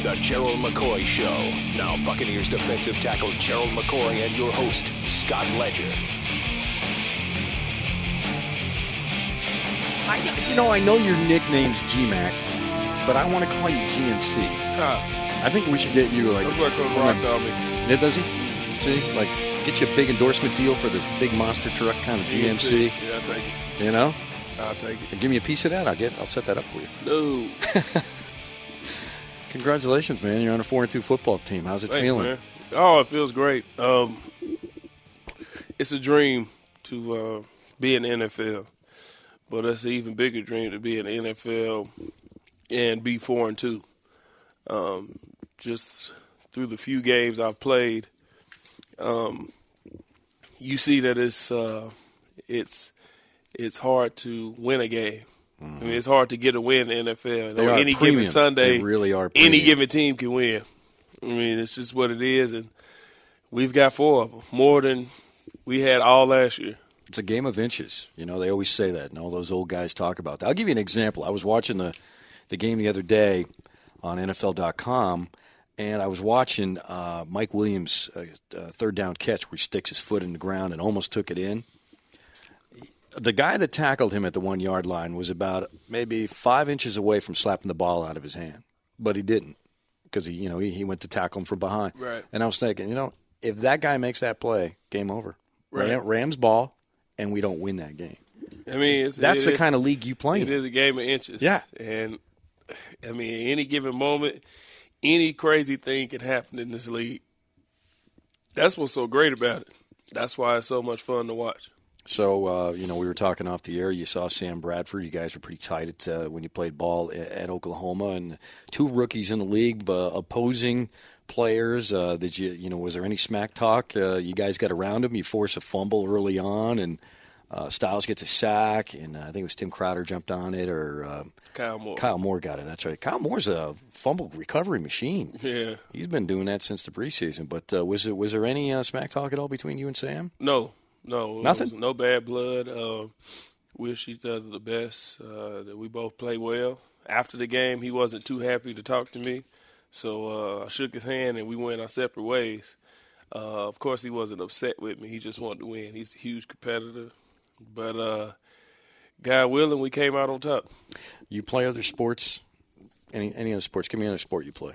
The Gerald McCoy Show. Now Buccaneers defensive tackle Gerald McCoy and your host, Scott Ledger. I know your nickname's G-Mac, but I want to call you GMC. I think we should get you like. That's what Coach Rock called me. It does he? See, like get you a big endorsement deal for this big monster truck kind of GMC. Yeah, I'll take it. You know? I'll take it. Give me a piece of that. I'll set that up for you. No. Congratulations, man! You're on a 4-2 football team. How's it feeling? Man. Oh, it feels great. It's a dream to be in the NFL, but it's an even bigger dream to be in the NFL and be 4-2. Just through the few games I've played, you see that it's hard to win a game. I mean, it's hard to get a win in the NFL. They are any premium. given Sunday, they really are any premium. given team can win. I mean, it's just what it is, and we've got 4 of them, more than we had all last year. It's a game of inches. They always say that, and all those old guys talk about that. I'll give you an example. I was watching the game the other day on NFL.com, and I was watching Mike Williams' third down catch where he sticks his foot in the ground and almost took it in. The guy that tackled him at the 1-yard line was about maybe 5 inches away from slapping the ball out of his hand, but he didn't because he went to tackle him from behind. Right. And I was thinking, if that guy makes that play, game over. Right. Rams ball, and we don't win that game. I mean, that's the kind of league you play in. It is a game of inches. Yeah. And, I mean, any given moment, any crazy thing can happen in this league. That's what's so great about it. That's why it's so much fun to watch. So, we were talking off the air. You saw Sam Bradford. You guys were pretty tight when you played ball at Oklahoma. And 2 rookies in the league, opposing players. Was there any smack talk? You guys got around him. You force a fumble early on, and Styles gets a sack. And I think it was Tim Crowder jumped on it, or Kyle Moore. Kyle Moore got it. That's right. Kyle Moore's a fumble recovery machine. Yeah. He's been doing that since the preseason. But was there any smack talk at all between you and Sam? No, nothing. No bad blood. Wish each other the best. That we both play well. After the game, he wasn't too happy to talk to me, so I shook his hand and we went our separate ways. Of course, he wasn't upset with me. He just wanted to win. He's a huge competitor, but God willing, we came out on top. You play other sports? Any other sports? Give me another sport you play.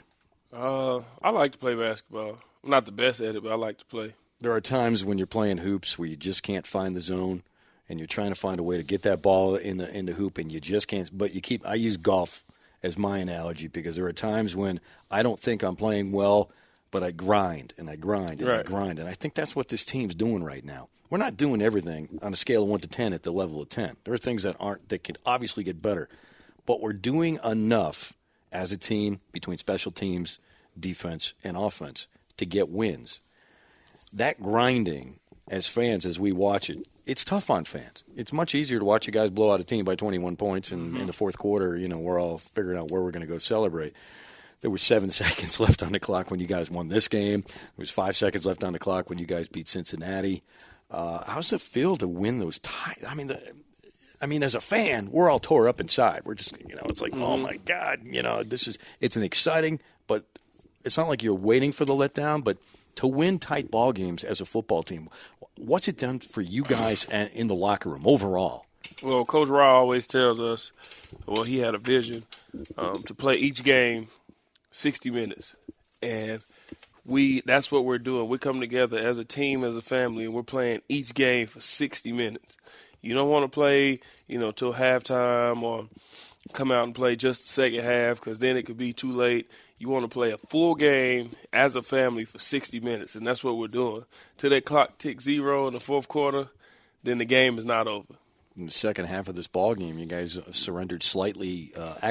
I like to play basketball. I'm not the best at it, but I like to play. There are times when you're playing hoops where you just can't find the zone, and you're trying to find a way to get that ball in the hoop, and you just can't. But I use golf as my analogy because there are times when I don't think I'm playing well, but I grind and I grind and I grind, and I think that's what this team's doing right now. We're not doing everything on a scale of 1 to 10 at the level of 10. There are things that could obviously get better, but we're doing enough as a team between special teams, defense, and offense to get wins. That grinding, as fans, as we watch it, it's tough on fans. It's much easier to watch you guys blow out a team by 21 points, and in the fourth quarter, we're all figuring out where we're going to go celebrate. There was 7 seconds left on the clock when you guys won this game. There was 5 seconds left on the clock when you guys beat Cincinnati. How's it feel to win those ties? I mean, as a fan, we're all tore up inside. We're just, it's like, oh my God, it's an exciting, but it's not like you're waiting for the letdown, but to win tight ball games as a football team, what's it done for you guys in the locker room overall? Well, Coach Raw always tells us, he had a vision to play each game 60 minutes. And that's what we're doing. We come together as a team, as a family, and we're playing each game for 60 minutes. You don't want to play, till halftime or come out and play just the second half because then it could be too late. You want to play a full game as a family for 60 minutes, and that's what we're doing. Till that clock ticks 0 in the fourth quarter, then the game is not over. In the second half of this ball game, you guys surrendered slightly.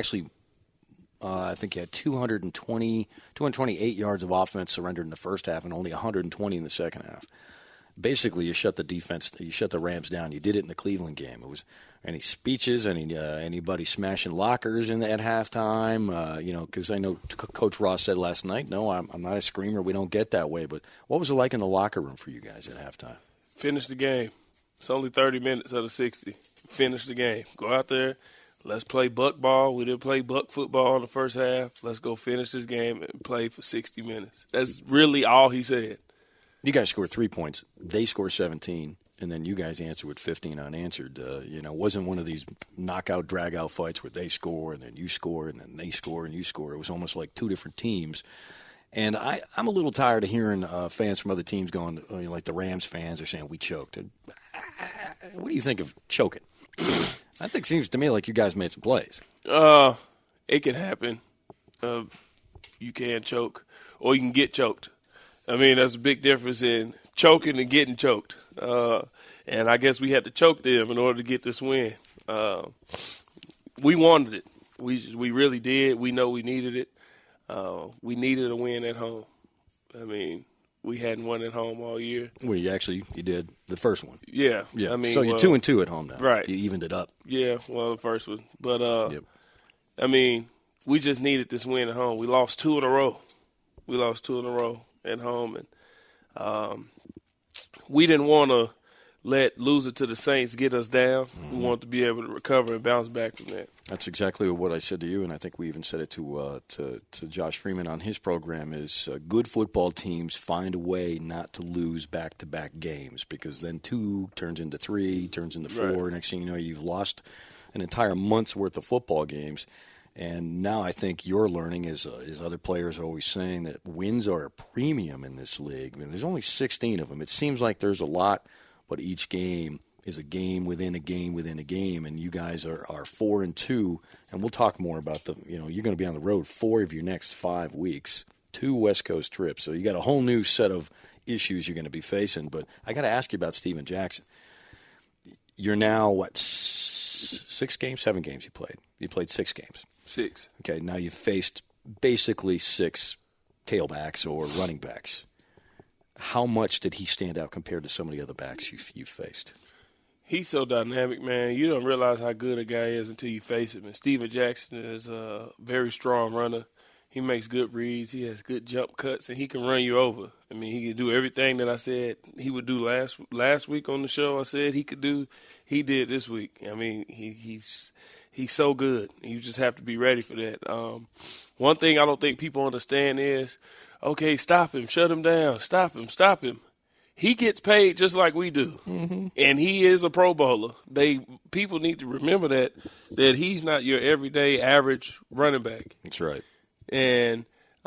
I think you had 228 yards of offense surrendered in the first half and only 120 in the second half. Basically, you shut the Rams down. You did it in the Cleveland game. It was any speeches, anybody smashing lockers at halftime, because I know Coach Ross said last night, no, I'm not a screamer. We don't get that way. But what was it like in the locker room for you guys at halftime? Finish the game. It's only 30 minutes out of 60. Finish the game. Go out there, let's play buck ball. We didn't play buck football in the first half. Let's go finish this game and play for 60 minutes. That's really all he said. You guys scored 3 points. They score 17, and then you guys answer with 15 unanswered. It wasn't one of these knockout, drag-out fights where they score and then you score and then they score and you score. It was almost like two different teams. And I'm a little tired of hearing fans from other teams going, like the Rams fans are saying, we choked. What do you think of choking? I think it seems to me like you guys made some plays. It can happen. You can choke, or you can get choked. I mean, there's a big difference in choking and getting choked. And I guess we had to choke them in order to get this win. We wanted it. We really did. We know we needed it. We needed a win at home. I mean, we hadn't won at home all year. Well, you did the first one. Yeah. Yeah. I mean, so you're 2-2 at home now. Right. You evened it up. Yeah, well, the first one. But, yep. I mean, we just needed this win at home. We lost 2 in a row. At home. And we didn't want to let lose it to the Saints get us down. We wanted to be able to recover and bounce back from that. That's exactly what I said to you, and I think we even said it to Josh Freeman on his program, is good football teams find a way not to lose back-to-back games, because then 2 turns into 3, turns into 4. Right. Next thing you know, you've lost an entire month's worth of football games. And now I think you're learning, as other players are always saying, that wins are a premium in this league. I mean, there's only 16 of them. It seems like there's a lot, but each game is a game within a game within a game, and you guys are 4-2. And we'll talk more about you're going to be on the road 4 of your next 5 weeks, 2 West Coast trips. So you got a whole new set of issues you're going to be facing. But I got to ask you about Steven Jackson. You're now, 6 games, 7 games you played? You played 6 games. 6. Okay, now you've faced basically 6 tailbacks or running backs. How much did he stand out compared to some of the other backs you've faced? He's so dynamic, man. You don't realize how good a guy is until you face him. And Steven Jackson is a very strong runner. He makes good reads. He has good jump cuts, and he can run you over. I mean, he can do everything that I said he would do last week on the show. I said he could do. He did this week. I mean, he's so good. You just have to be ready for that. One thing I don't think people understand is, okay, stop him, shut him down, stop him. He gets paid just like we do, and he is a Pro Bowler. People need to remember that he's not your everyday average running back. That's right. And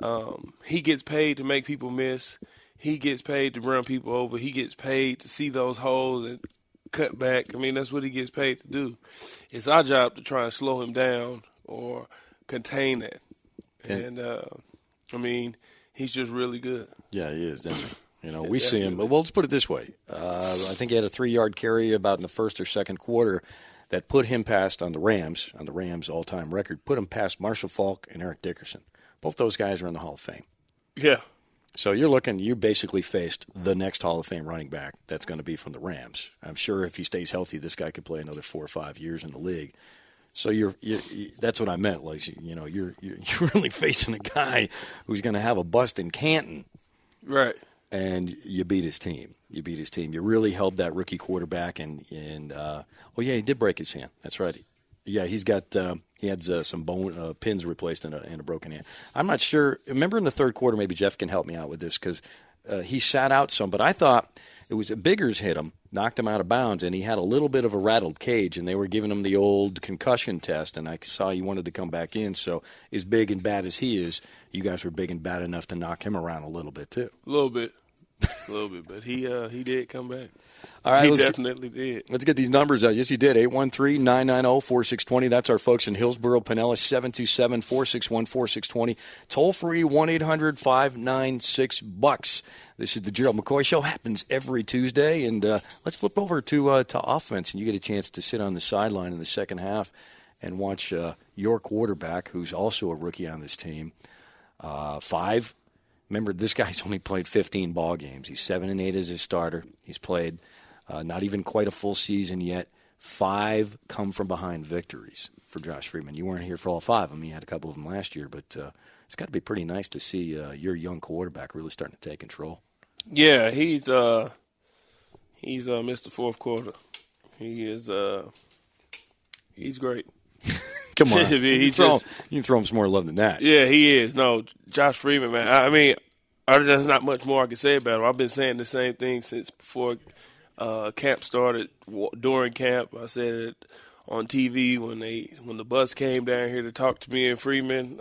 he gets paid to make people miss. He gets paid to run people over. He gets paid to see those holes and cut back. I mean, that's what he gets paid to do. It's our job to try and slow him down or contain that. And I mean, he's just really good. Yeah, he is, isn't he? We see him. Well, let's put it this way. I think he had a 3-yard carry about in the first or second quarter that put him past on the Rams all-time record, put him past Marshall Faulk and Eric Dickerson. Both those guys are in the Hall of Fame. Yeah. So you basically faced the next Hall of Fame running back that's going to be from the Rams. I'm sure if he stays healthy, this guy could play another 4 or 5 years in the league. So that's what I meant. Like, you're really facing a guy who's going to have a bust in Canton. Right. And you beat his team. You really held that rookie quarterback, and he did break his hand. That's right. Yeah, he had some bone pins replaced in a broken hand. I'm not sure. Remember in the third quarter, maybe Jeff can help me out with this, because he sat out some. But I thought it was Biggers hit him, knocked him out of bounds, and he had a little bit of a rattled cage, and they were giving him the old concussion test, and I saw he wanted to come back in. So as big and bad as he is, you guys were big and bad enough to knock him around a little bit too. A little bit, but he did come back. All right, he definitely did. Let's get these numbers out. Yes, he did. 813-990-4620. That's our folks in Hillsborough, Pinellas, 727-461-4620. Toll-free, 1-800-596-BUCKS. This is the Gerald McCoy Show. Happens every Tuesday. And let's flip over to offense, and you get a chance to sit on the sideline in the second half and watch your quarterback, who's also a rookie on this team. 5. Remember, this guy's only played 15 ball games. He's 7-8 as his starter. He's played not even quite a full season yet. 5 come from behind victories for Josh Freeman. You weren't here for all 5 of them. He had a couple of them last year, but it's got to be pretty nice to see your young quarterback really starting to take control. Yeah, he's Mr. Fourth Quarter. He is he's great. Come on. You can throw him some more love than that. Yeah, he is. No, Josh Freeman, man. I mean, there's not much more I can say about him. I've been saying the same thing since before camp started. During camp, I said it on TV when the bus came down here to talk to me and Freeman.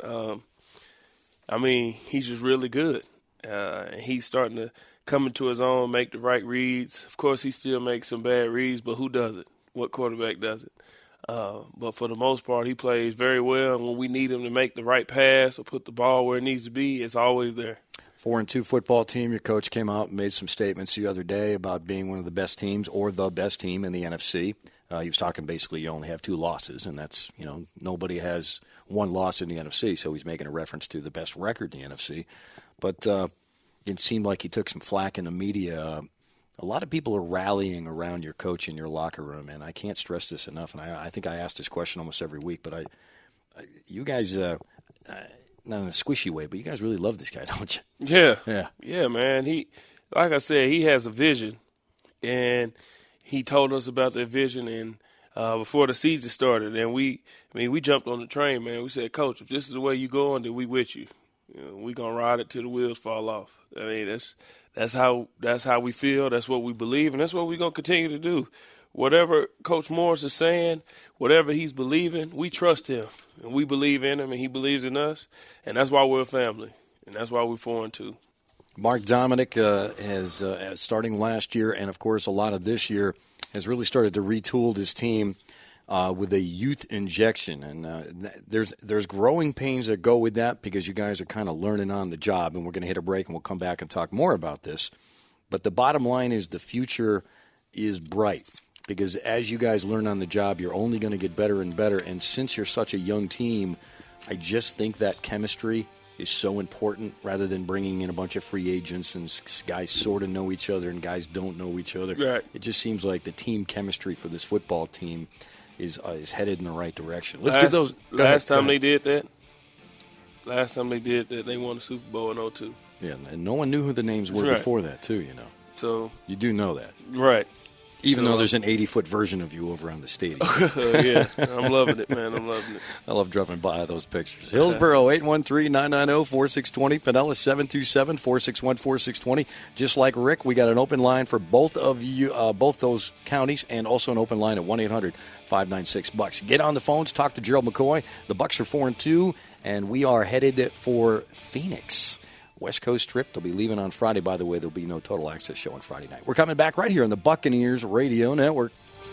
I mean, he's just really good. He's starting to come into his own, make the right reads. Of course, he still makes some bad reads, but who does it? What quarterback does it? But for the most part, he plays very well. And when we need him to make the right pass or put the ball where it needs to be, it's always there. 4-2 football team. Your coach came out and made some statements the other day about being one of the best teams or the best team in the NFC. He was talking basically you only have 2 losses, and that's, nobody has one loss in the NFC, so he's making a reference to the best record in the NFC. But it seemed like he took some flack in the media. A lot of people are rallying around your coach in your locker room, and I can't stress this enough, and I think I ask this question almost every week, but you guys, not in a squishy way, but you guys really love this guy, don't you? Yeah, man. He, like I said, he has a vision, and he told us about that vision and before the season started, and we jumped on the train, man. We said, Coach, if this is the way you going, then we with you. We gonna ride it till the wheels fall off. I mean, that's how we feel. That's what we believe, and that's what we're gonna continue to do. Whatever Coach Morris is saying, whatever he's believing, we trust him, and we believe in him, and he believes in us, and that's why we're a family, and that's why we're 4-2. Mark Dominic has, starting last year and, of course, a lot of this year, has really started to retool his team with a youth injection. And there's growing pains that go with that because you guys are kind of learning on the job. And we're going to hit a break, and we'll come back and talk more about this. But the bottom line is the future is bright because as you guys learn on the job, you're only going to get better and better. And since you're such a young team, I just think that chemistry is so important rather than bringing in a bunch of free agents and guys sort of know each other and guys don't know each other. Right. It just seems like the team chemistry for this football team is headed in the right direction. Let's get those. Last time they did that, they won the Super Bowl in 2002. Yeah, and no one knew who the names were before that, too, So you do know that. Right. Even though there's an 80-foot version of you over on the stadium. Yeah, I'm loving it, man. I'm loving it. I love dropping by those pictures. Hillsboro, 813-990-4620. Pinellas, 727-461-4620. Just like Rick, we got an open line for both of you, both those counties, and also an open line at 1-800-596-BUCKS. Get on the phones, talk to Gerald McCoy. The Bucks are 4-2, and we are headed for Phoenix. West Coast trip. They'll be leaving on Friday. By the way, there'll be no Total Access show on Friday night. We're coming back right here on the Buccaneers Radio Network.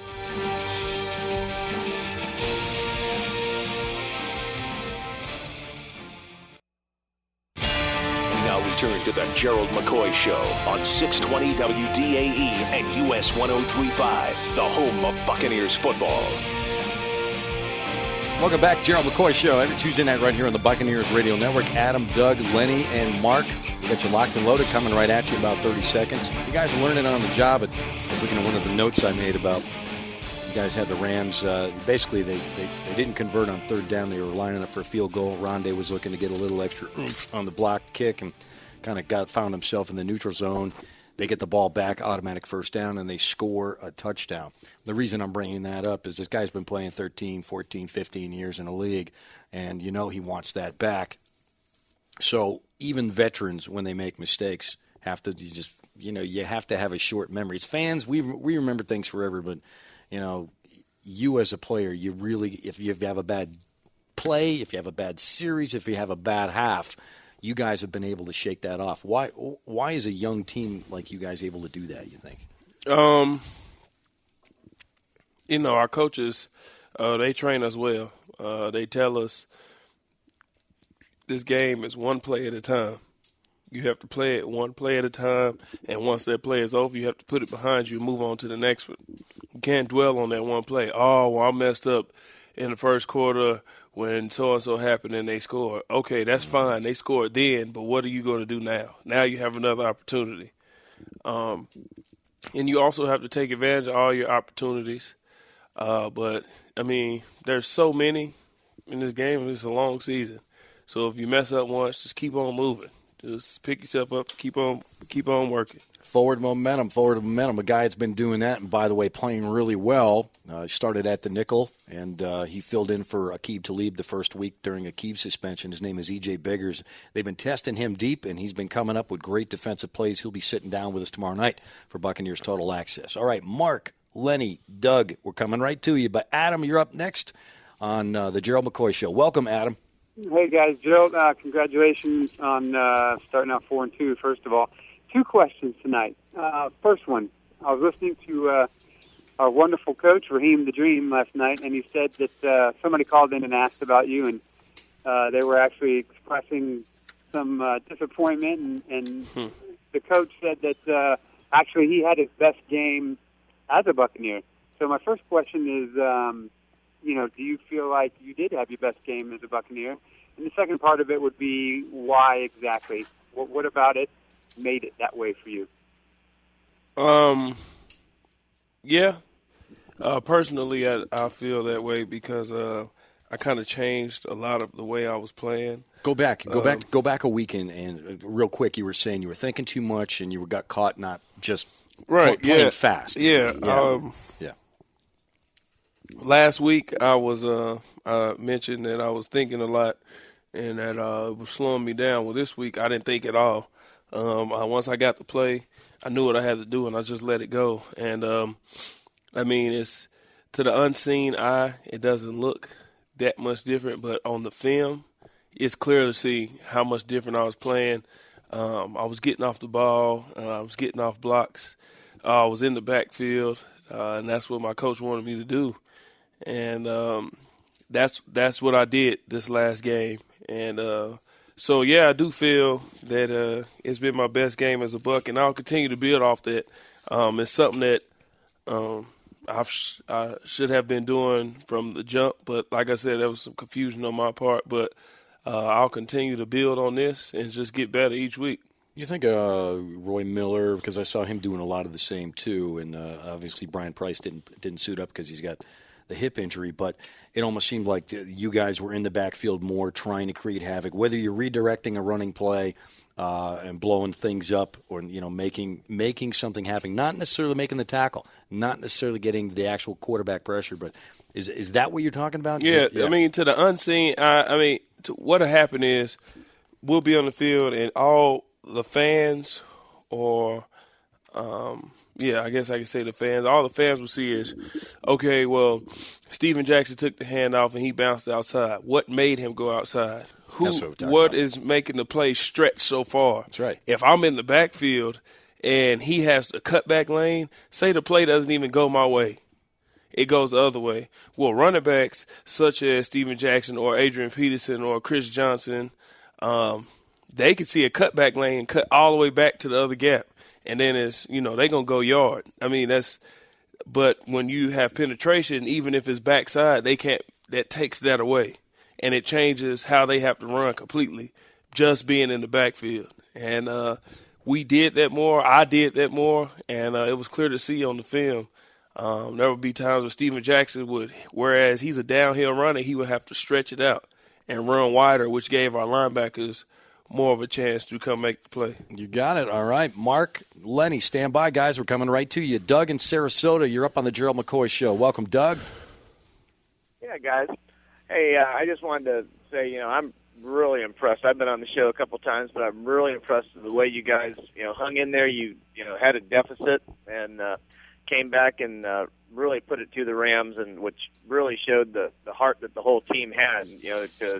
We now return to the Gerald McCoy Show on 620 WDAE and US 103.5, the home of Buccaneers football. Welcome back, Gerald McCoy Show, every Tuesday night right here on the Buccaneers Radio Network. Adam, Doug, Lenny, and Mark. We got you locked and loaded, coming right at you in about 30 seconds. You guys are learning on the job. I was looking at one of the notes I made about you guys had the Rams. Basically, they didn't convert on third down. They were lining up for a field goal. Rondé was looking to get a little extra oomph on the block kick and kind of found himself in the neutral zone. They get the ball back, automatic first down, and they score a touchdown. The reason I'm bringing that up is this guy's been playing 13, 14, 15 years in the league, and he wants that back. So even veterans, when they make mistakes, have to you have to have a short memory. As fans, we remember things forever, but, you as a player, you really, if you have a bad play, if you have a bad series, if you have a bad half, you guys have been able to shake that off. Why is a young team like you guys able to do that, you think? Our coaches, they train us well. They tell us this game is one play at a time. You have to play it one play at a time, and once that play is over, you have to put it behind you and move on to the next one. You can't dwell on that one play. Oh, well, I messed up in the first quarter when so-and-so happened and they scored. Okay, that's fine. They scored then, but what are you going to do now? Now you have another opportunity. And you also have to take advantage of all your opportunities. But, there's so many in this game. It's a long season. So if you mess up once, just keep on moving. Just pick yourself up, keep on working. Forward momentum. A guy that's been doing that, and by the way, playing really well. Started at the nickel, and he filled in for Aqib Talib the first week during Aqib's suspension. His name is E.J. Biggers. They've been testing him deep, and he's been coming up with great defensive plays. He'll be sitting down with us tomorrow night for Buccaneers Total Access. All right, Mark, Lenny, Doug, we're coming right to you. But Adam, you're up next on the Gerald McCoy Show. Welcome, Adam. Hey, guys. Gerald, congratulations on starting out 4-2, first of all. 2 questions tonight. First one, I was listening to our wonderful coach, Raheem the Dream, last night, and he said that somebody called in and asked about you, and they were actually expressing some disappointment, and the coach said that actually he had his best game as a Buccaneer. So my first question is, do you feel like you did have your best game as a Buccaneer? And the second part of it would be why exactly? What about it made it that way for you? Yeah. Personally, I feel that way because I kind of changed a lot of the way I was playing. Go back a week and real quick. You were saying you were thinking too much and you got caught not just playing fast. Yeah. Last week I was mentioned that I was thinking a lot and that it was slowing me down. Well, this week I didn't think at all. Once I got to play, I knew what I had to do, and I just let it go. And, it's to the unseen eye, it doesn't look that much different. But on the film, it's clear to see how much different I was playing. I was getting off the ball. I was getting off blocks. I was in the backfield, and that's what my coach wanted me to do. And that's what I did this last game. And so, yeah, I do feel that it's been my best game as a Buck, and I'll continue to build off that. It's something that I should have been doing from the jump, but like I said, there was some confusion on my part. But I'll continue to build on this and just get better each week. You think Roy Miller, because I saw him doing a lot of the same too, and obviously Brian Price didn't suit up because he's got the hip injury, but it almost seemed like you guys were in the backfield more trying to create havoc, whether you're redirecting a running play and blowing things up or making something happen, not necessarily making the tackle, not necessarily getting the actual quarterback pressure, but is that what you're talking about? Yeah. I mean, to the unseen, what'll happen is we'll be on the field and all the fans or I guess I can say the fans. All the fans will see is, okay, well, Steven Jackson took the handoff and he bounced outside. What made him go outside? What is making the play stretch so far? That's right. If I'm in the backfield and he has the cutback lane, say the play doesn't even go my way. It goes the other way. Well, running backs such as Steven Jackson or Adrian Peterson or Chris Johnson, they can see a cutback lane and cut all the way back to the other gap. And then they're going to go yard. I mean, but when you have penetration, even if it's backside, that takes that away. And it changes how they have to run completely, just being in the backfield. And we did that more. I did that more. And it was clear to see on the film. There would be times where Steven Jackson whereas he's a downhill runner, he would have to stretch it out and run wider, which gave our linebackers more of a chance to come make the play. You got it. All right. Mark, Lenny, stand by, guys. We're coming right to you. Doug in Sarasota, you're up on the Gerald McCoy Show. Welcome, Doug. Yeah, guys. Hey, I just wanted to say, I'm really impressed. I've been on the show a couple times, but I'm really impressed with the way you guys, hung in there. You had a deficit and came back and really put it to the Rams, and which really showed the heart that the whole team had, to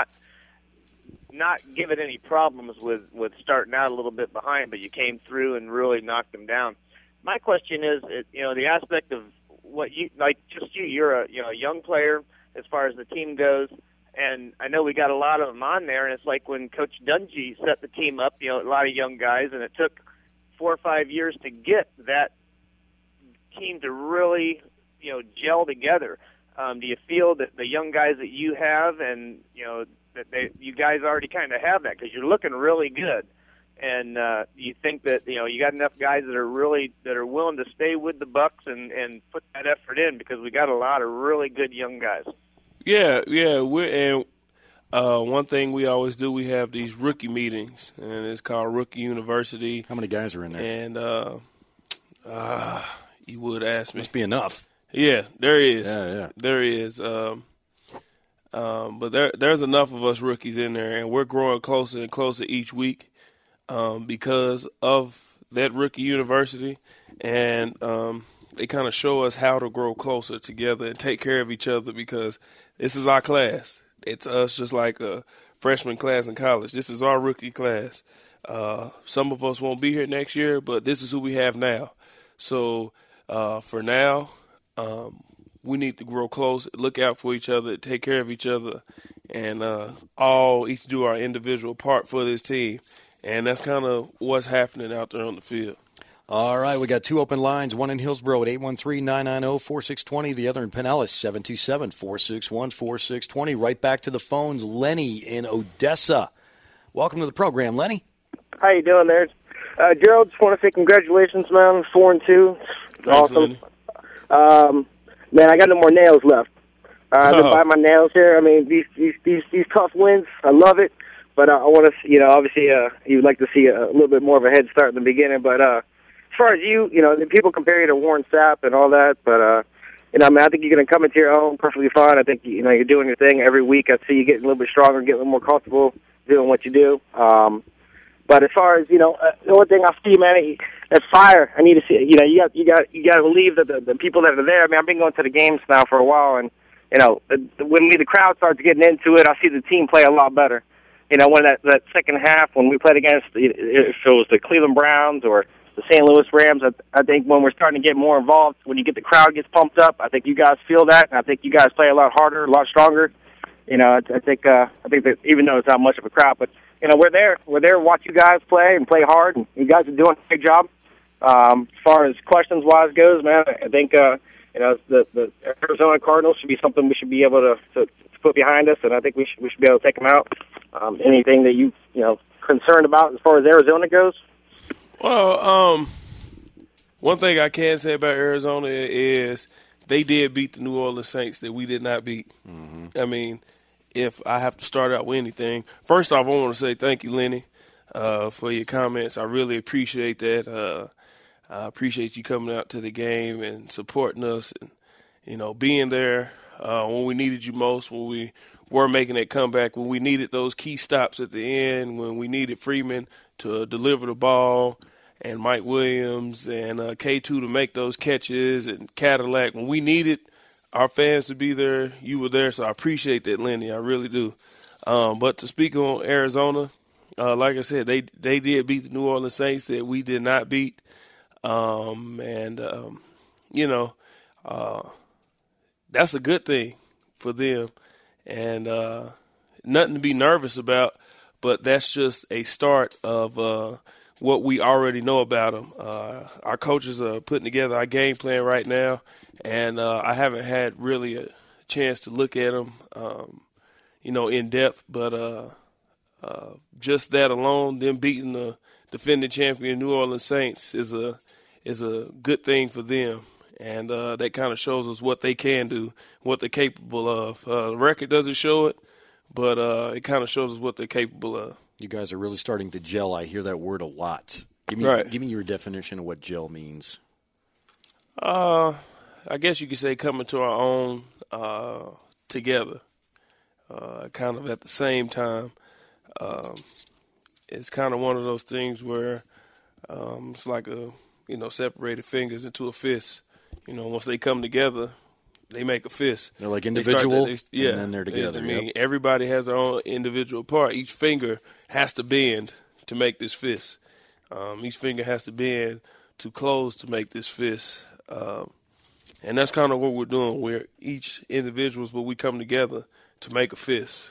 not give it any problems with starting out a little bit behind, but you came through and really knocked them down. My question is, the aspect of what you're a young player as far as the team goes, and I know we got a lot of them on there, and it's like when Coach Dungy set the team up, a lot of young guys, and it took 4 or 5 years to get that team to really, gel together. Do you feel that the young guys that you have and, that you guys already kind of have that, because you're looking really good, and you think that you got enough guys that are willing to stay with the Bucks and put that effort in, because we got a lot of really good young guys. Yeah, One thing we always do, we have these rookie meetings, and it's called Rookie University. How many guys are in there? And you would ask me. Must be enough. Yeah, there is. Yeah. There is. But there's enough of us rookies in there, and we're growing closer and closer each week because of that Rookie University. And they kind of show us how to grow closer together and take care of each other because this is our class. It's us just like a freshman class in college. This is our rookie class. Some of us won't be here next year, but this is who we have now. So for now, we need to grow close, look out for each other, take care of each other, and each do our individual part for this team. And that's kind of what's happening out there on the field. All right, we got two open lines, one in Hillsborough at 813-990-4620, the other in Pinellas, 727-461-4620. Right back to the phones, Lenny in Odessa. Welcome to the program, Lenny. How you doing there? Gerald, just want to say congratulations, man, 4-2. Awesome. Man, I got no more nails left. I've been buying my nails here. I mean, these tough wins, I love it. But I want to, obviously you'd like to see a little bit more of a head start in the beginning. But as far as people compare you to Warren Sapp and all that. But, I think you're going to come into your own perfectly fine. I think, you're doing your thing every week. I see you getting a little bit stronger, getting a little more comfortable doing what you do. But as far as, the only thing I see, man, that fire, I need to see, you got to believe that the people that are there, I mean, I've been going to the games now for a while, and, when the crowd starts getting into it, I see the team play a lot better. When that second half, when we played against, if it was the Cleveland Browns or the St. Louis Rams, I think when we're starting to get more involved, when you get the crowd gets pumped up, I think you guys feel that, and I think you guys play a lot harder, a lot stronger. I think that even though it's not much of a crowd, but we're there to watch you guys play and play hard, and you guys are doing a great job. As far as questions-wise goes, man, I think the Arizona Cardinals should be something we should be able to put behind us, and I think we should be able to take them out. Anything that you concerned about as far as Arizona goes? Well, one thing I can say about Arizona is they did beat the New Orleans Saints that we did not beat. Mm-hmm. I mean, if I have to start out with anything, first off, I want to say thank you, Lenny, for your comments. I really appreciate that. I appreciate you coming out to the game and supporting us and, being there when we needed you most, when we were making that comeback, when we needed those key stops at the end, when we needed Freeman to deliver the ball and Mike Williams and K2 to make those catches and Cadillac. When we needed our fans to be there, you were there, so I appreciate that, Lenny. I really do. But to speak on Arizona, like I said, they did beat the New Orleans Saints that we did not beat. That's a good thing for them. And nothing to be nervous about, but that's just a start of what we already know about them. Our coaches are putting together our game plan right now, and I haven't had really a chance to look at them, in depth. But just that alone, them beating the defending champion New Orleans Saints is a good thing for them. And that kind of shows us what they can do, what they're capable of. The record doesn't show it, but it kind of shows us what they're capable of. You guys are really starting to gel. I hear that word a lot. Give me your definition of what gel means. I guess you could say coming to our own together, kind of at the same time. It's kind of one of those things where it's like separated fingers into a fist. Once they come together, they make a fist. They're like individual, and then they're together. Everybody has their own individual part. Each finger has to bend to make this fist. Each finger has to bend to close to make this fist. And that's kind of what we're doing. We're each individuals, but we come together to make a fist.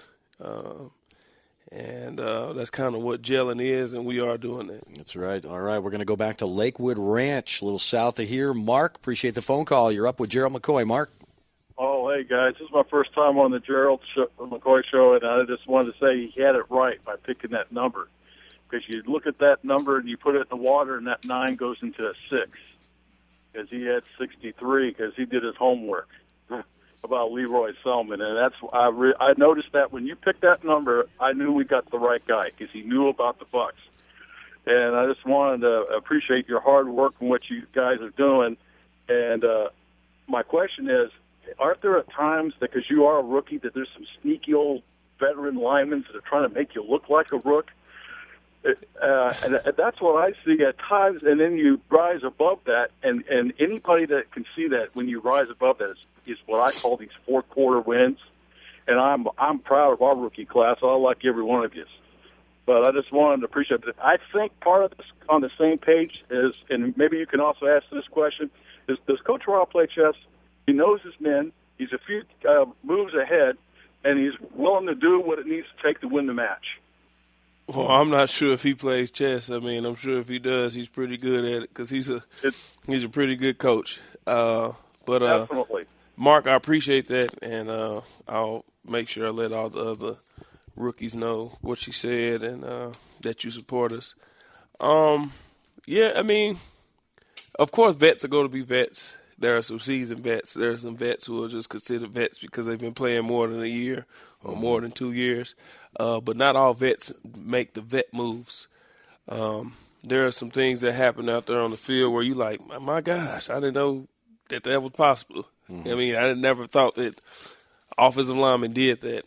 And that's kind of what gelling is, and we are doing that. That's right. All right, we're going to go back to Lakewood Ranch, a little south of here. Mark, appreciate the phone call. You're up with Gerald McCoy. Mark? Oh, hey, guys. This is my first time on the Gerald McCoy show, and I just wanted to say he had it right by picking that number. Because you look at that number and you put it in the water, and that 9 goes into a 6. Because he had 63 because he did his homework. about Leroy Selman, and that's I noticed that when you picked that number, I knew we got the right guy because he knew about the Bucks. And I just wanted to appreciate your hard work and what you guys are doing. And my question is, aren't there at times, because you are a rookie, that there's some sneaky old veteran linemen that are trying to make you look like a rook? And that's what I see at times, and then you rise above that, and anybody that can see that when you rise above that is what I call these fourth-quarter wins, and I'm proud of our rookie class. I like every one of you. But I just wanted to appreciate it. I think part of this on the same page is, and maybe you can also ask this question, is does Coach Royal play chess? He knows his men. He's a few moves ahead, and he's willing to do what it needs to take to win the match. Well, I'm not sure if he plays chess. I mean, I'm sure if he does, he's pretty good at it because he's a pretty good coach. Definitely. Mark, I appreciate that, and I'll make sure I let all the other rookies know what you said and that you support us. Yeah, I mean, of course, vets are going to be vets. There are some seasoned vets. There are some vets who are just considered vets because they've been playing more than a year or more than 2 years. But not all vets make the vet moves. There are some things that happen out there on the field where you like, my gosh, I didn't know that was possible. Mm-hmm. I mean, I never thought that offensive linemen did that.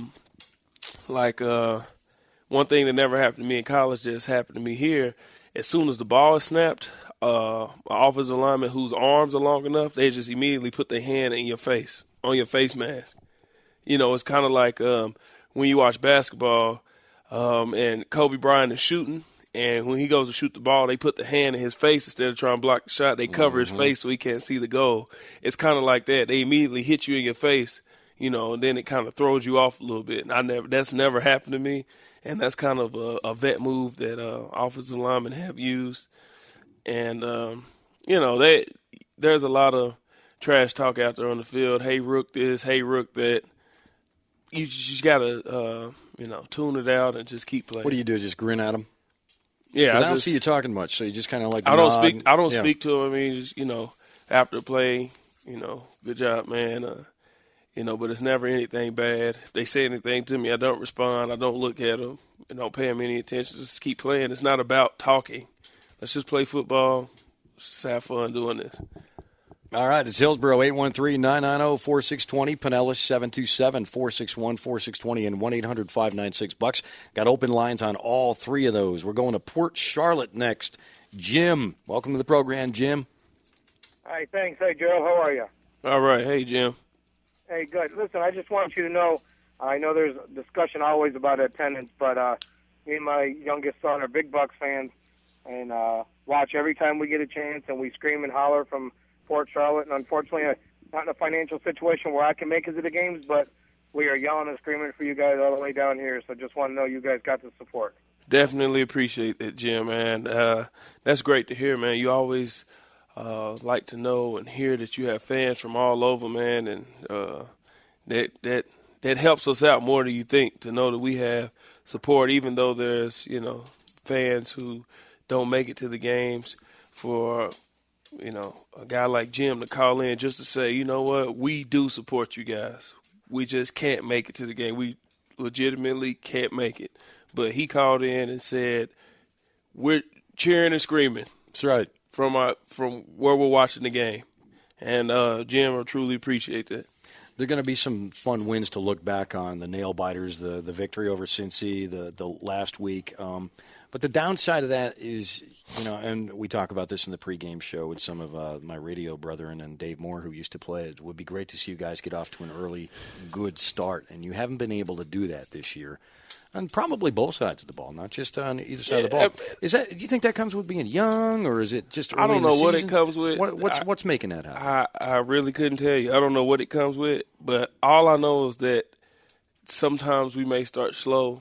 One thing that never happened to me in college just happened to me here. As soon as the ball is snapped, an offensive lineman whose arms are long enough, they just immediately put their hand in your face, on your face mask. You know, it's kind of like when you watch basketball and Kobe Bryant is shooting, and when he goes to shoot the ball, they put the hand in his face instead of trying to block the shot. They cover his face so he can't see the goal. It's kind of like that. They immediately hit you in your face, you know, and then it kind of throws you off a little bit. And that's never happened to me, and that's kind of a vet move that offensive linemen have used. And, you know, there's a lot of trash talk out there on the field. Hey, Rook this, hey, Rook that. You just got to, tune it out and just keep playing. What do you do, just grin at them? Yeah. I don't see you talking much, so you just kind of like I don't speak to them. I mean, just, after the play, good job, man. But it's never anything bad. If they say anything to me, I don't respond. I don't look at them. I don't pay them any attention. Just keep playing. It's not about talking. Let's just play football. Let's just have fun doing this. All right, it's Hillsborough, 813-990-4620, Pinellas, 727-461-4620, and 1-800-596-BUCKS. Got open lines on all three of those. We're going to Port Charlotte next. Jim, welcome to the program, Jim. Hi, thanks. Hey, Joe, how are you? All right. Hey, Jim. Hey, good. Listen, I just want you to know, I know there's discussion always about attendance, but me and my youngest son are big Bucks fans, and watch every time we get a chance, and we scream and holler from Port Charlotte, and unfortunately, I'm not in a financial situation where I can make it to the games, but we are yelling and screaming for you guys all the way down here, so just want to know you guys got the support. Definitely appreciate that, Jim, man. That's great to hear, man. You always like to know and hear that you have fans from all over, man, and that helps us out more than you think, to know that we have support, even though there's, fans who don't make it to the games. For a guy like Jim to call in just to say, you know what, we do support you guys. We just can't make it to the game. We legitimately can't make it. But he called in and said, we're cheering and screaming. That's right. From where we're watching the game. And, Jim, I truly appreciate that. There are going to be some fun wins to look back on, the nail-biters, the victory over Cincy, the last week. But the downside of that is, and we talk about this in the pregame show with some of my radio brethren and Dave Moore, who used to play. It would be great to see you guys get off to an early, good start, and you haven't been able to do that this year. On probably both sides of the ball, not just on either side of the ball. Do you think that comes with being young, or is it just early I don't know in the what season? It comes with. What's making that happen? I really couldn't tell you. I don't know what it comes with, but all I know is that sometimes we may start slow,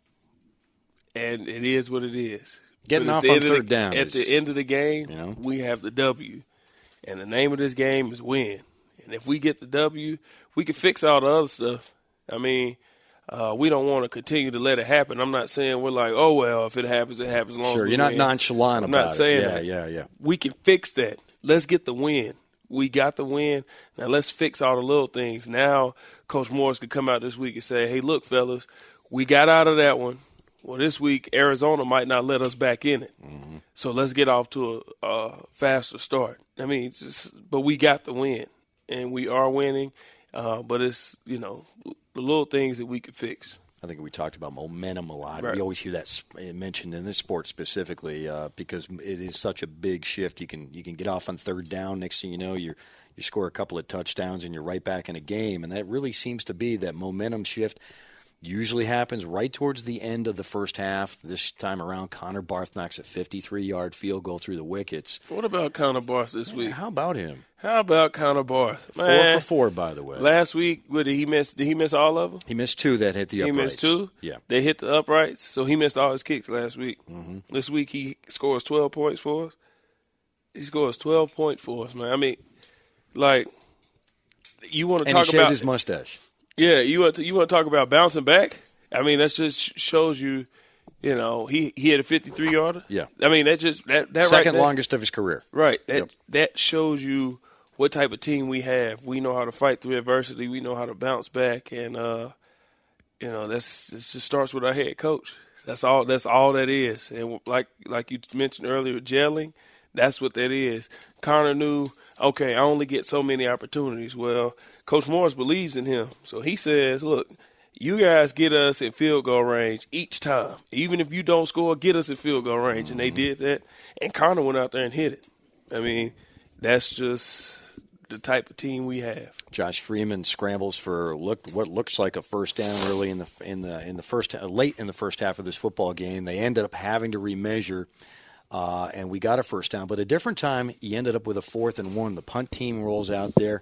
and it is what it is. Getting off on third down. At the end of the game, we have the W, and the name of this game is win. And if we get the W, we can fix all the other stuff. I mean, we don't want to continue to let it happen. I'm not saying we're like, oh, well, if it happens, it happens. As long as you're not nonchalant about it. I'm not saying that. Yeah. We can fix that. Let's get the win. We got the win. Now let's fix all the little things. Now Coach Morris could come out this week and say, hey, look, fellas, we got out of that one. Well, this week Arizona might not let us back in it. Mm-hmm. So let's get off to a faster start. I mean, but we got the win, and we are winning. But it's, the little things that we could fix. I think we talked about momentum a lot. Right. We always hear that mentioned in this sport specifically because it is such a big shift. You can get off on third down. Next thing you know, you score a couple of touchdowns and you're right back in a game. And that really seems to be that momentum shift. Usually happens right towards the end of the first half. This time around, Connor Barth knocks a 53-yard field goal through the wickets. What about Connor Barth this week? How about him? How about Connor Barth? Man, 4 for 4, by the way. Last week, did he miss all of them? He missed 2 that hit the uprights. He missed 2? Yeah. They hit the uprights, so he missed all his kicks last week. Mm-hmm. This week, he scores 12 points for us. He scores 12 points for us, man. I mean, like, you want to talk about – And he shaved his mustache. Yeah, you want to talk about bouncing back? I mean, that just shows you, he had a 53-yarder. Yeah. I mean, that second right longest of his career. Right. That shows you what type of team we have. We know how to fight through adversity. We know how to bounce back, and this just starts with our head coach. That's all that is. And like you mentioned earlier, gelling. That's what that is. Connor knew, okay, I only get so many opportunities. Well, Coach Morris believes in him. So he says, look, you guys get us in field goal range each time. Even if you don't score, get us in field goal range. Mm-hmm. And they did that. And Connor went out there and hit it. I mean, that's just the type of team we have. Josh Freeman scrambles for what looks like a first down early late in the first half of this football game. They ended up having to remeasure. And we got a first down. But a different time, he ended up with a 4th and 1. The punt team rolls out there.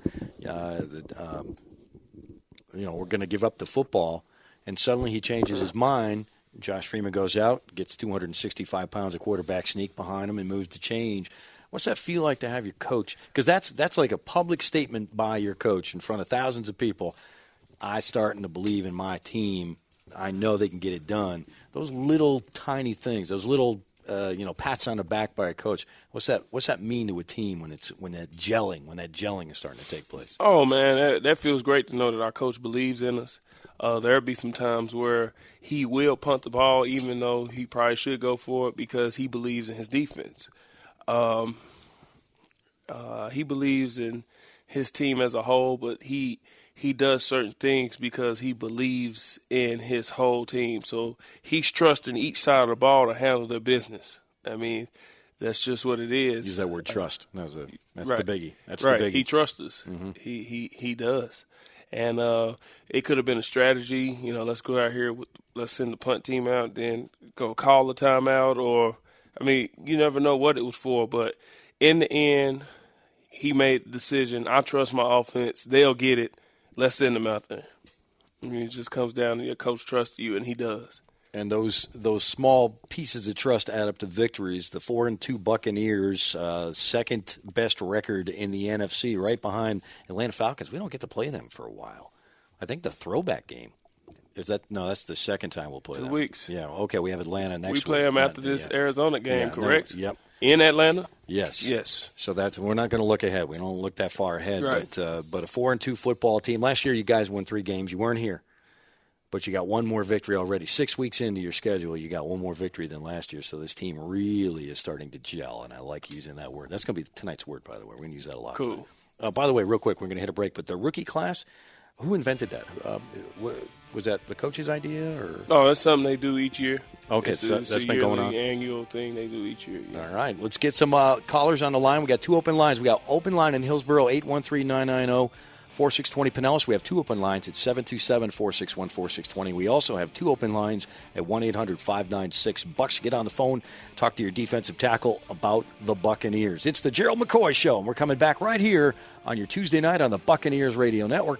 We're going to give up the football. And suddenly he changes his mind. Josh Freeman goes out, gets 265 pounds of quarterback sneak behind him and moves to change. What's that feel like to have your coach? Because that's like a public statement by your coach in front of thousands of people. I'm starting to believe in my team. I know they can get it done. Those little tiny things, those little pats on the back by a coach. What's that mean to a team when that gelling is starting to take place? Oh man, that feels great to know that our coach believes in us. There'll be some times where he will punt the ball, even though he probably should go for it because he believes in his defense. He believes in his team as a whole, but he does certain things because he believes in his whole team. So he's trusting each side of the ball to handle their business. I mean, that's just what it is. Use that word trust. That's right. the biggie. That's right. the biggie. He trusts us. Mm-hmm. He does. And it could have been a strategy. Let's go out here. Let's send the punt team out, then go call the timeout. Or, you never know what it was for. But in the end, he made the decision. I trust my offense. They'll get it. Let's send them out there. It just comes down to your coach trusts you, and he does. And those small pieces of trust add up to victories. The 4-2 Buccaneers, second best record in the NFC, right behind Atlanta Falcons. We don't get to play them for a while. I think the throwback game. That's the second time we'll play them. 2 weeks. Yeah, okay, we have Atlanta next week. We play them after this Arizona game, correct? Yep. In Atlanta? Yes. So we're not going to look ahead. We don't look that far ahead. Right. But a 4-2 football team. Last year you guys won 3 games. You weren't here. But you got one more victory already. 6 weeks into your schedule, you got one more victory than last year. So this team really is starting to gel, and I like using that word. That's going to be tonight's word, by the way. We're going to use that a lot. Cool. By the way, real quick, we're going to hit a break. But the rookie class, who invented that? Was that the coach's idea? Or? Oh, that's something they do each year. Okay, that's been going on. Annual thing they do each year. Yeah. All right, let's get some callers on the line. We got 2 open lines. We got open line in Hillsborough, 813-990-4620 Pinellas. We have 2 open lines at 727-461-4620. We also have 2 open lines at 1-800-596-BUCKS. Get on the phone, talk to your defensive tackle about the Buccaneers. It's the Gerald McCoy Show, and we're coming back right here on your Tuesday night on the Buccaneers Radio Network.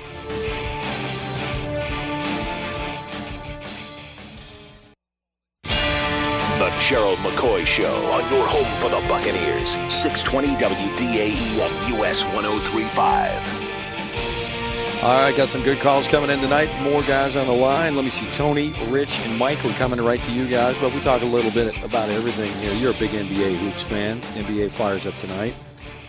The Gerald McCoy Show on your home for the Buccaneers. 620 WDAE and US 103.5. All right, got some good calls coming in tonight. More guys on the line. Let me see. Tony, Rich, and Mike, we're coming right to you guys, but we talk a little bit about everything here. You're a big NBA hoops fan. NBA fires up tonight.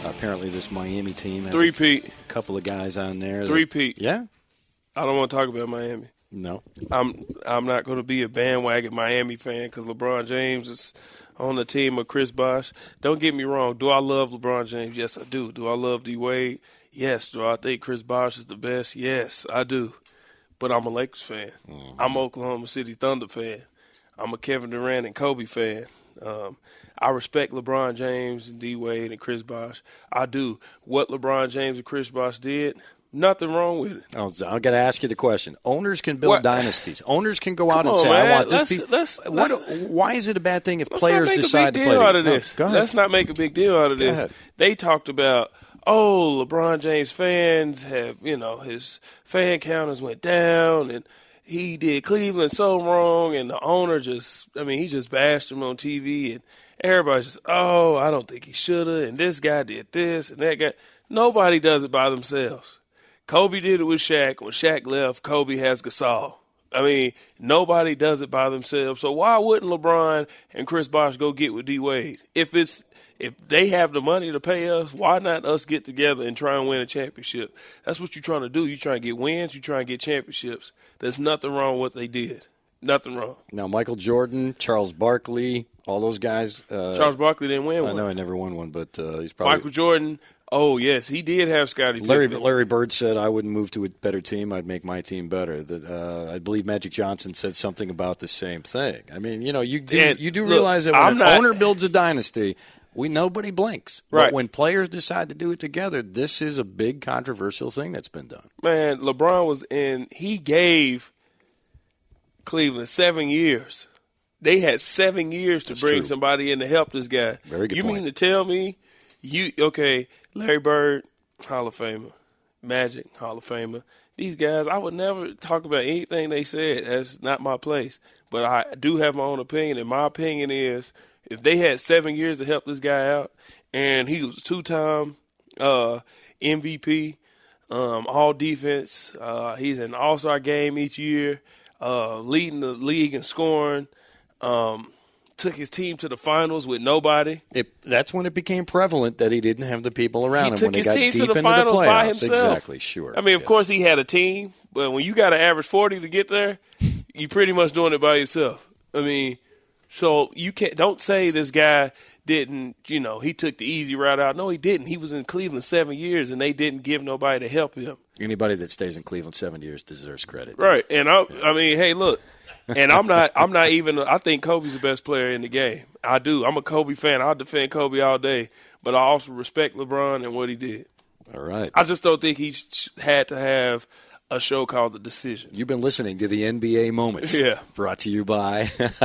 Apparently, this Miami team has Three-peat. a couple of guys on there. Three-peat. Yeah? I don't want to talk about Miami. No. I'm not going to be a bandwagon Miami fan because LeBron James is on the team of Chris Bosh. Don't get me wrong. Do I love LeBron James? Yes, I do. Do I love D-Wade? Yes. Do I think Chris Bosh is the best? Yes, I do. But I'm a Lakers fan. Mm-hmm. I'm an Oklahoma City Thunder fan. I'm a Kevin Durant and Kobe fan. I respect LeBron James and D-Wade and Chris Bosh. I do. What LeBron James and Chris Bosh did, nothing wrong with it. I got to ask you the question. Owners can build dynasties. Owners can go out and say, "I want this piece." Why is it a bad thing if players decide to play out of this? Go ahead. Let's not make a big deal out of this. They talked about, LeBron James fans have, his fan counters went down and he did Cleveland so wrong, and the owner he just bashed him on TV, and everybody's just, I don't think he should have, and this guy did this, and that guy. Nobody does it by themselves. Kobe did it with Shaq. When Shaq left, Kobe has Gasol. Nobody does it by themselves. So why wouldn't LeBron and Chris Bosh go get with D-Wade? If they have the money to pay us, why not us get together and try and win a championship? That's what you're trying to do. You're trying to get wins. You're trying to get championships. There's nothing wrong with what they did. Nothing wrong. Now, Michael Jordan, Charles Barkley, all those guys. Charles Barkley didn't win one. I know he never won one, but he's probably – Michael Jordan, yes, he did have Scottie Pippen. Larry Bird said, I wouldn't move to a better team. I'd make my team better. I believe Magic Johnson said something about the same thing. You do realize that when an owner builds a dynasty – nobody blinks. Right. But when players decide to do it together, this is a big controversial thing that's been done. Man, LeBron he gave Cleveland 7 years. They had 7 years to bring somebody in to help this guy. Very good point. You mean to tell me, Larry Bird, Hall of Famer, Magic, Hall of Famer. These guys, I would never talk about anything they said. That's not my place. But I do have my own opinion, and my opinion is, if they had 7 years to help this guy out, and he was a 2-time MVP, all defense, he's in an all-star game each year, leading the league in scoring, took his team to the finals with nobody. That's when it became prevalent that he didn't have the people around him when they got deep into the finals playoffs. By himself. Exactly, sure. Of course he had a team, but when you got to average 40 to get there, you're pretty much doing it by yourself. So you don't say this guy didn't, he took the easy route out. No, he didn't. He was in Cleveland 7 years, and they didn't give nobody to help him. Anybody that stays in Cleveland 7 years deserves credit. Right. And hey, look, and I'm not even, I think Kobe's the best player in the game. I do. I'm a Kobe fan. I'll defend Kobe all day, but I also respect LeBron and what he did. All right. I just don't think he had to have a show called The Decision. You've been listening to the NBA Moments. Yeah. Brought to you by.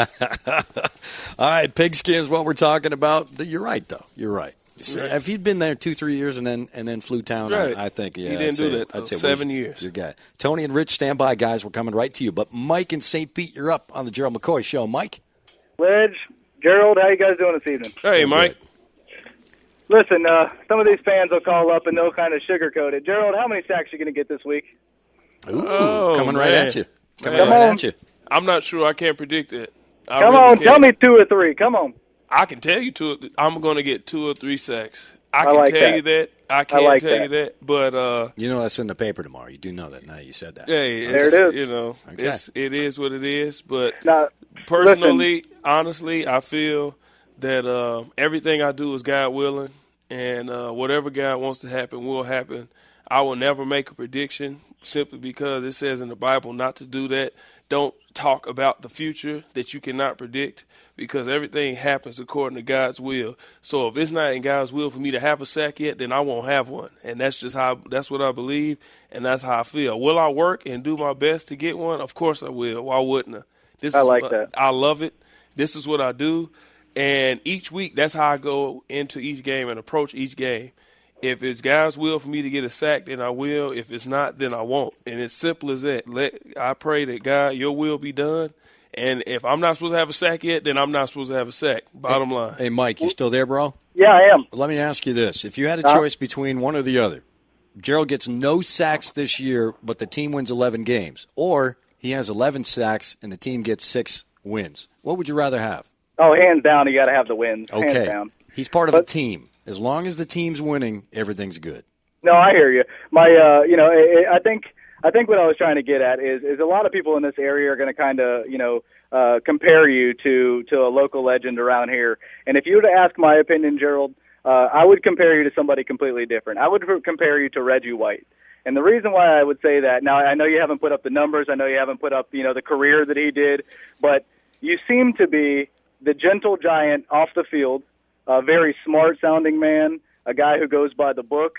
All right, pigskin is what we're talking about. You're right, though. You're right. If he'd been there 2-3 years and then flew town, right. I think, he didn't do that. I'd say 7 years. Your guy. Tony and Rich, stand by, guys. We're coming right to you. But Mike in St. Pete, you're up on the Gerald McCoy Show. Mike? Ledge, Gerald, how you guys doing this evening? Hey, Mike. Listen, some of these fans will call up and they'll kind of sugarcoat it. Gerald, how many sacks are you going to get this week? Coming right at you. Coming right at you. I'm not sure. I can't predict it. Come on, tell me 2 or 3. Come on. I can tell you I'm going to get 2 or 3 sacks. I can tell you that. I can't tell you that. But that's in the paper tomorrow. You do know that now. You said that. Hey, there it is. It is what it is. But now, personally, honestly, I feel that everything I do is God willing, and whatever God wants to happen will happen. I will never make a prediction simply because it says in the Bible not to do that. Don't talk about the future that you cannot predict because everything happens according to God's will. So if it's not in God's will for me to have a sack yet, then I won't have one. And that's what I believe, and that's how I feel. Will I work and do my best to get one? Of course I will. Why wouldn't I? I like that. I love it. This is what I do. And each week, that's how I go into each game and approach each game. If it's God's will for me to get a sack, then I will. If it's not, then I won't. And it's simple as that. I pray that, God, your will be done. And if I'm not supposed to have a sack yet, then I'm not supposed to have a sack. Bottom line. Hey, Mike, you still there, bro? Yeah, I am. Let me ask you this. If you had a choice between one or the other, Gerald gets no sacks this year, but the team wins 11 games, or he has 11 sacks and the team gets 6 wins, what would you rather have? Oh, hands down, you got to have the wins. Okay. Hands down. He's part of a team. As long as the team's winning, everything's good. No, I hear you. I think what I was trying to get at is a lot of people in this area are going to kind of, compare you to a local legend around here. And if you were to ask my opinion, Gerald, I would compare you to somebody completely different. I would compare you to Reggie White. And the reason why I would say that, now I know you haven't put up the numbers, I know you haven't put up, the career that he did, but you seem to be the gentle giant off the field, a very smart-sounding man, a guy who goes by the book,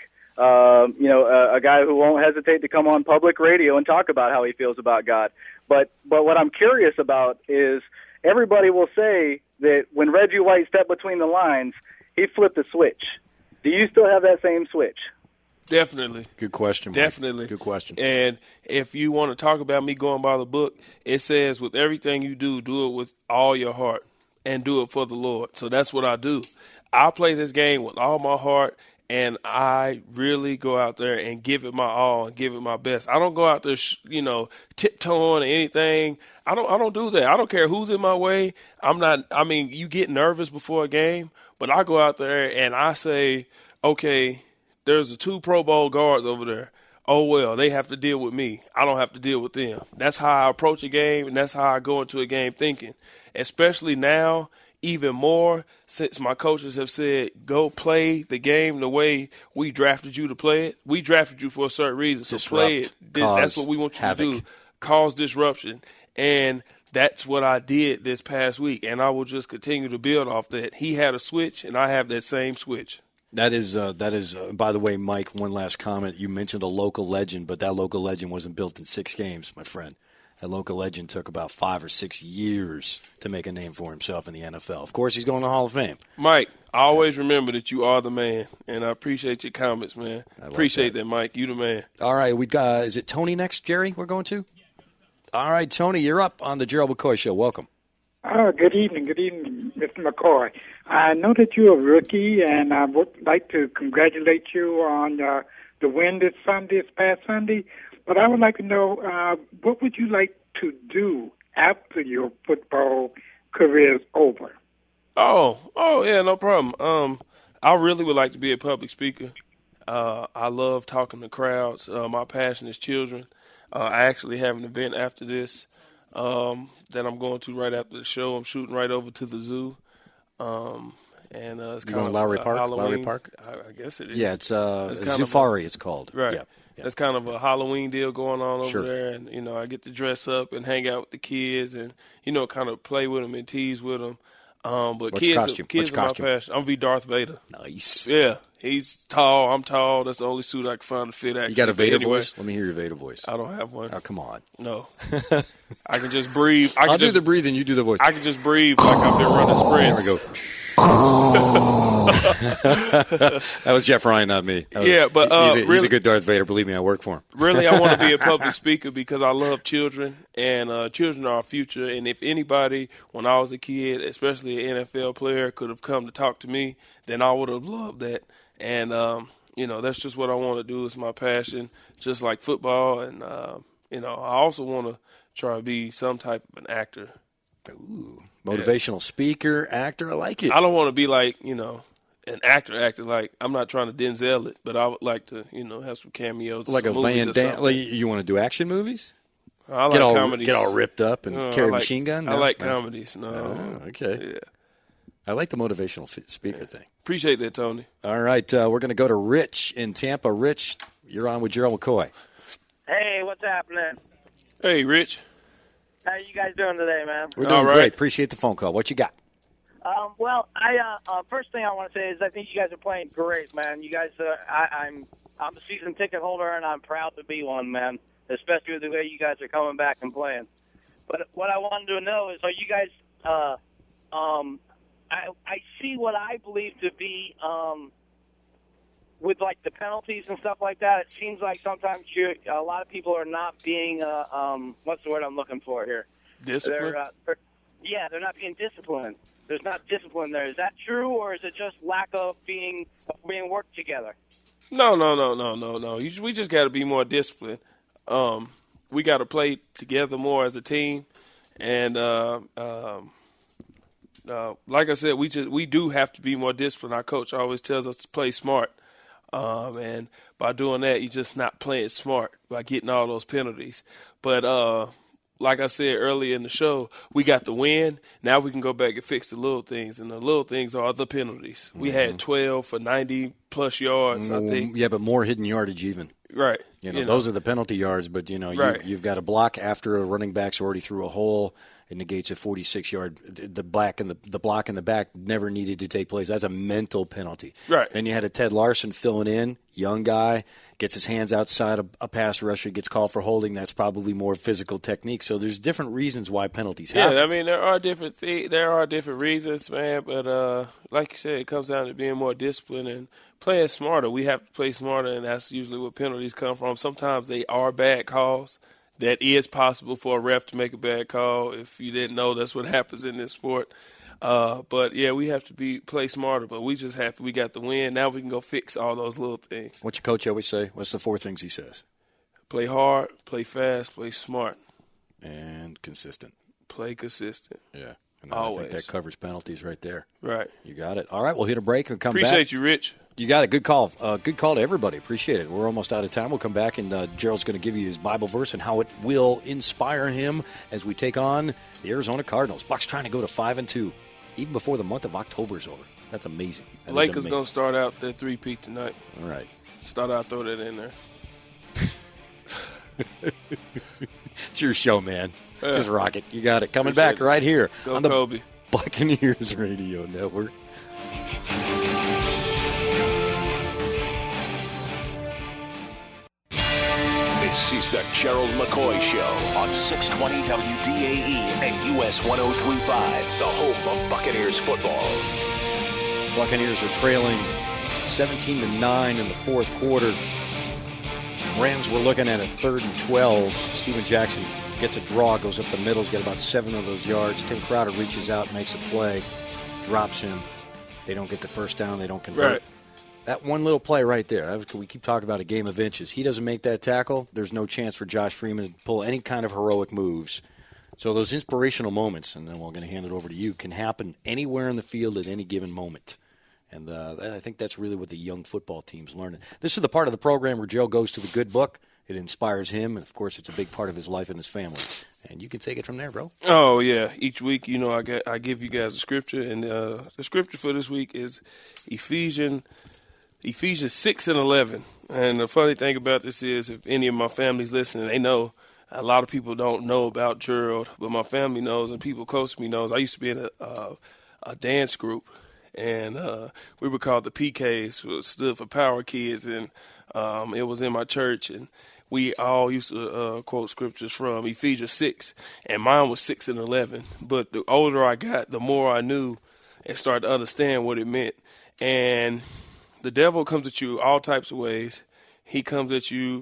a guy who won't hesitate to come on public radio and talk about how he feels about God. But what I'm curious about is everybody will say that when Reggie White stepped between the lines, he flipped the switch. Do you still have that same switch? Definitely. Good question, Mike. Definitely. Good question. And if you want to talk about me going by the book, it says with everything you do it with all your heart and do it for the Lord. So that's what I do. I play this game with all my heart, and I really go out there and give it my all and give it my best. I don't go out there, tiptoeing or anything. I don't do that. I don't care who's in my way. You get nervous before a game, but I go out there and I say, okay, there's 2 Pro Bowl guards over there. Oh, well, they have to deal with me. I don't have to deal with them. That's how I approach a game, and that's how I go into a game thinking. Especially now, even more, since my coaches have said, go play the game the way we drafted you to play it. We drafted you for a certain reason, so play it. That's what we want you to do, cause disruption. And that's what I did this past week, and I will just continue to build off that. He had a switch, and I have that same switch. That is. By the way, Mike, one last comment. You mentioned a local legend, but that local legend wasn't built in 6 games, my friend. That local legend took about 5 or 6 years to make a name for himself in the NFL. Of course, he's going to the Hall of Fame. Mike, I always remember that you are the man, and I appreciate your comments, man. Appreciate that, Mike. You the man. All right, we got. Is it Tony next, Jerry? We're going to. All right, Tony, you're up on the Gerald McCoy Show. Welcome. Good evening, Mr. McCoy. I know that you're a rookie, and I would like to congratulate you on the win this past Sunday. But I would like to know, what would you like to do after your football career is over? Oh, yeah, no problem. I really would like to be a public speaker. I love talking to crowds. My passion is children. I actually have an event after this that I'm going to right after the show. I'm shooting right over to the zoo. And it's kind of Lowry Park. Halloween. Lowry Park. I guess it is. Yeah, it's Zufari. It's called. Right. Yeah. That's kind of a Halloween deal going on over Sure. there, and I get to dress up and hang out with the kids, and kind of play with them and tease with them. But What's kids, costume? kids What's are costume? my passion. I'm gonna be Darth Vader. Nice. Yeah, he's tall. I'm tall. That's the only suit I can find to fit. Actually, You got a Vader anyway, voice? Let me hear your Vader voice. I don't have one. Oh, come on. No, I can just breathe. I'll do the breathing. You do the voice. I can just breathe like I've been running sprints. There we go. That was Jeff Ryan, not me. He's a good Darth Vader. Believe me, I work for him. Really, I want to be a public speaker because I love children, and children are our future. And if anybody, when I was a kid, especially an NFL player, could have come to talk to me, then I would have loved that. And that's just what I want to do. It's my passion, just like football. And I also want to try to be some type of an actor. Ooh, motivational speaker, actor. I like it. I don't want to be like, an actor. Like, I'm not trying to Denzel it, but I would like to, have some cameos. Like a Van Damme. Like, you want to do action movies? I like comedies. Get all ripped up and carry a machine gun? No? I like comedies. No. Oh, okay. Yeah. I like the motivational speaker thing. Appreciate that, Tony. All right. We're going to go to Rich in Tampa. Rich, you're on with Gerald McCoy. Hey, what's happening? Hey, Rich. How you guys doing today, man? We're doing great. Appreciate the phone call. What you got? First thing I want to say is I think you guys are playing great, man. You guys, I'm a season ticket holder, and I'm proud to be one, man, especially with the way you guys are coming back and playing. But what I wanted to know is, are you guys I see what I believe to be with like the penalties and stuff like that. It seems like sometimes a lot of people are not being what's the word I'm looking for here? Disciplined. They're not being disciplined. There's not discipline there. Is that true, or is it just lack of being worked together? No. We just got to be more disciplined. We got to play together more as a team, and like I said, we do have to be more disciplined. Our coach always tells us to play smart. And by doing that, you're just not playing smart by getting all those penalties. But like I said earlier in the show, we got the win. Now we can go back and fix the little things, and the little things are the penalties. We had 12 for 90-plus yards, I think. Yeah, but more hidden yardage even. Right. Those are the penalty yards, but, right. you've got a block after a running back's already through a hole. It negates a 46-yard. The block in the back never needed to take place. That's a mental penalty. Right. And you had a Ted Larson filling in, young guy, gets his hands outside a pass rusher, gets called for holding. That's probably more physical technique. So there's different reasons why penalties happen. Yeah, I mean, there are different reasons, man. But like you said, it comes down to being more disciplined and playing smarter. We have to play smarter, and that's usually where penalties come from. Sometimes they are bad calls. That is possible for a ref to make a bad call. If you didn't know, that's what happens in this sport. But, yeah, we have to play smarter. But we just happy we got the win. Now we can go fix all those little things. What's your coach always say? What's the 4 things he says? Play hard, play fast, play smart. And consistent. Play consistent. Yeah. And always. I think that covers penalties right there. Right. You got it. All right, we'll hit a break and come back. Appreciate you, Rich. You got it. Good call. Good call to everybody. Appreciate it. We're almost out of time. We'll come back, and Gerald's going to give you his Bible verse and how it will inspire him as we take on the Arizona Cardinals. Bucs trying to go to 5-2, even before the month of October is over. That's amazing. Lakers going to start out their 3-peat tonight. All right. Start out, throw that in there. It's your show, man. Yeah. Just rock it. You got it. Coming back right here on the Kobe. Buccaneers Radio Network. This is the Gerald McCoy Show on 620 WDAE and US 103.5, the home of Buccaneers football. Buccaneers are trailing 17-9 in the fourth quarter. Rams were looking at a 3rd and 12. Steven Jackson gets a draw, goes up the middle, he's got about 7 of those yards. Tim Crowder reaches out, makes a play, drops him. They don't get the first down, they don't convert. Right. That one little play right there, we keep talking about a game of inches. He doesn't make that tackle, there's no chance for Josh Freeman to pull any kind of heroic moves. So those inspirational moments, and then we're going to hand it over to you, can happen anywhere in the field at any given moment. And I think that's really what the young football team's learning. This is the part of the program where Joe goes to the good book. It inspires him, and, of course, it's a big part of his life and his family. And you can take it from there, bro. Oh, yeah. Each week, I give you guys a scripture, and the scripture for this week is Ephesians 6:11. And the funny thing about this is, if any of my family's listening, they know a lot of people don't know about Gerald, but my family knows and people close to me knows. I used to be in a dance group, and we were called the PKs, which stood for Power Kids, and it was in my church, and we all used to quote scriptures from Ephesians 6, and mine was 6:11. But the older I got, the more I knew and started to understand what it meant. And the devil comes at you all types of ways. He comes at you,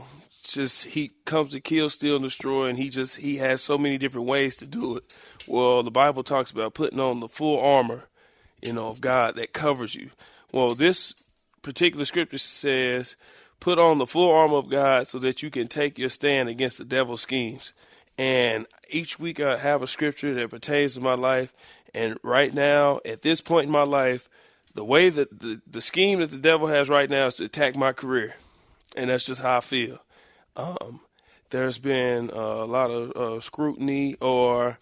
he comes to kill, steal, and destroy, and he has so many different ways to do it. Well, the Bible talks about putting on the full armor, of God that covers you. Well, this particular scripture says, put on the full armor of God so that you can take your stand against the devil's schemes. And each week I have a scripture that pertains to my life. And right now, at this point in my life, the way that the scheme that the devil has right now is to attack my career. And that's just how I feel. There's been a lot of scrutiny, or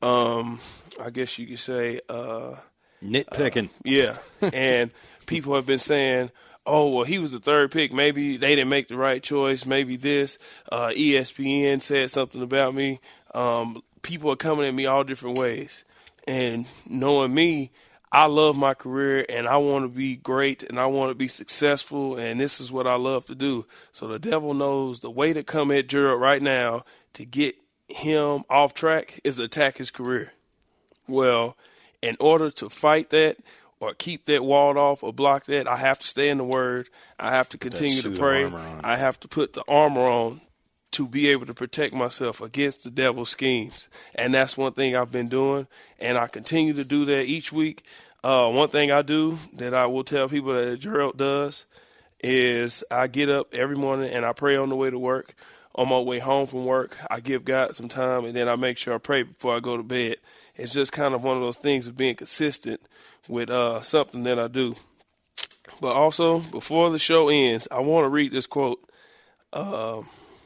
I guess you could say nitpicking. Yeah. And people have been saying, oh, well, he was the 3rd pick. Maybe they didn't make the right choice. Maybe this. ESPN said something about me. People are coming at me all different ways. And knowing me, I love my career, and I want to be great, and I want to be successful, and this is what I love to do. So the devil knows the way to come at Gerald right now to get him off track is to attack his career. Well, in order to fight that or keep that walled off or block that, I have to stay in the Word. I have to continue to pray. I have to put the armor on to be able to protect myself against the devil's schemes. And that's one thing I've been doing, and I continue to do that each week. One thing I do that I will tell people that Gerald does is I get up every morning and I pray on the way to work, on my way home from work, I give God some time, and then I make sure I pray before I go to bed. It's just kind of one of those things of being consistent with something that I do. But also, before the show ends, I want to read this quote. I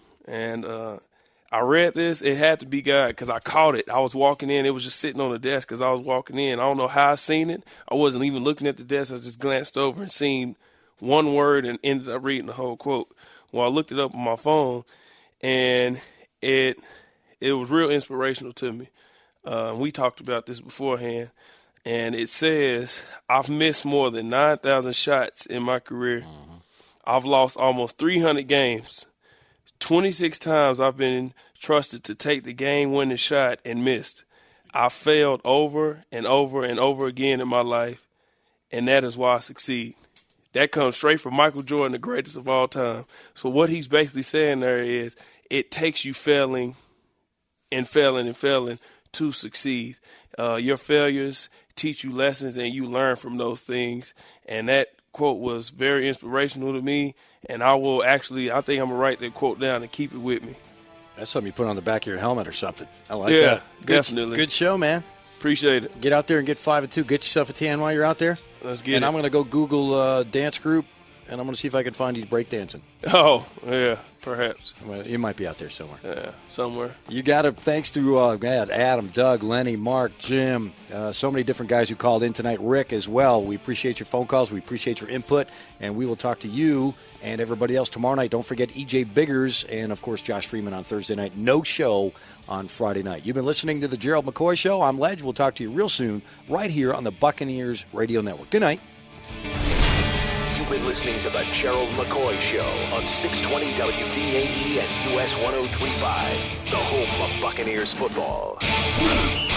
read this. It had to be God because I caught it. I was walking in. It was just sitting on the desk because I was walking in. I don't know how I seen it. I wasn't even looking at the desk. I just glanced over and seen one word and ended up reading the whole quote. Well, I looked it up on my phone, and it was real inspirational to me. We talked about this beforehand. And it says, I've missed more than 9,000 shots in my career. Mm-hmm. I've lost almost 300 games. 26 times I've been trusted to take the game-winning shot and missed. I've failed over and over and over again in my life, and that is why I succeed. That comes straight from Michael Jordan, the greatest of all time. So what he's basically saying there is it takes you failing and failing and failing to succeed. Your failures teach you lessons, and you learn from those things. And that quote was very inspirational to me, and I think I'm going to write that quote down and keep it with me. That's something you put on the back of your helmet or something. I like that. Yeah, definitely. Good show, man. Appreciate it. Get out there and get 5 and 2. Get yourself a tan while you're out there. Let's get it. And I'm going to go Google dance group, and I'm going to see if I can find you breakdancing. Oh, yeah, perhaps. Well, you might be out there somewhere. Yeah, somewhere. You got it. Thanks to Adam, Doug, Lenny, Mark, Jim, so many different guys who called in tonight. Rick as well. We appreciate your phone calls. We appreciate your input, and we will talk to you and everybody else tomorrow night. Don't forget E.J. Biggers and, of course, Josh Freeman on Thursday night. No show on Friday night. You've been listening to the Gerald McCoy Show. I'm Ledge. We'll talk to you real soon right here on the Buccaneers Radio Network. Good night. You've been listening to the Gerald McCoy Show on 620 WDAE and US 103.5, the home of Buccaneers football.